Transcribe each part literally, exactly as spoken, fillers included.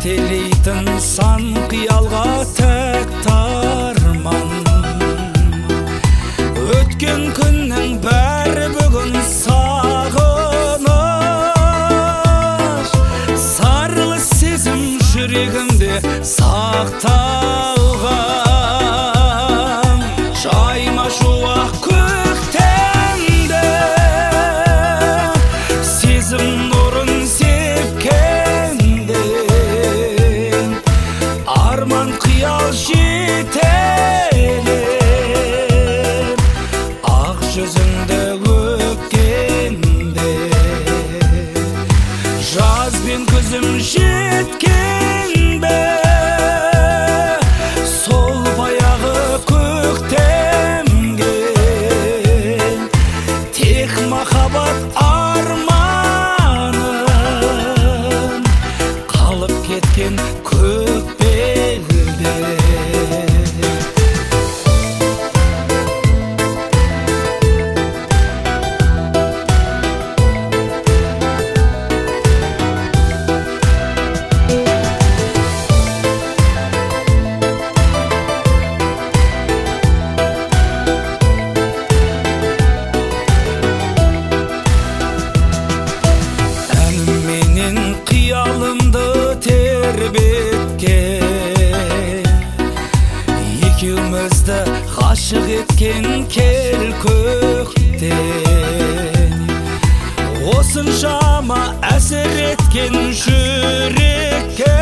жетелейтін сан қиялға тәк тарман. Өткен күннің бәрі бүгін сағыныш, сарлы сезім жүрегімде сақталған. Жайма шуақ көктемде сезім нұрын сепкенде, арман қиял жетелеп ақ жүзіңді өпкенде. Жаз бен күзім жеткен бе сол баяғы көктемге, тек махаббат арманым қалып кеткен көк белде. Қиялымды тербеткен, екеумізді ғашық еткен кел көктен. Осыншама әсер еткен жүрекке,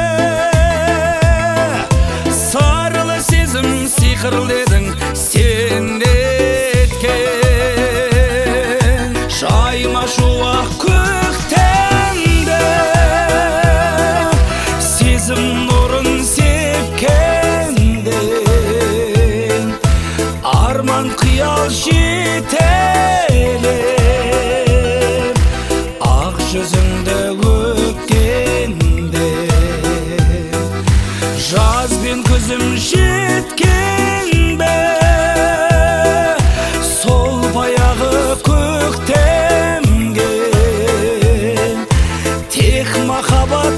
сарлы сезім сиқырлы едің сен еткен. Жайма шуақ көктемде сезім нұрын сепкенде, арман қиял жетелеп ақ жүзіңді өпкенде. Жаз бен күзім жеткен бе сол баяғы көктемге, тек махаббат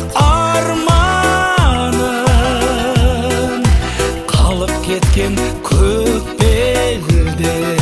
арманым қалып кеткен көк белде.